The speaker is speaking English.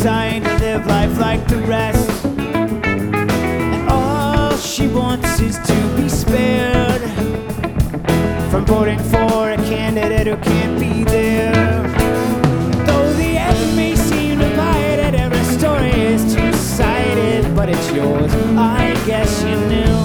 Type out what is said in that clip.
designed to live life like the rest, and all she wants is to be spared from voting for a candidate who can't be there. Though the end may seem divided, every story is two-sided, but it's yours, I guess you knew.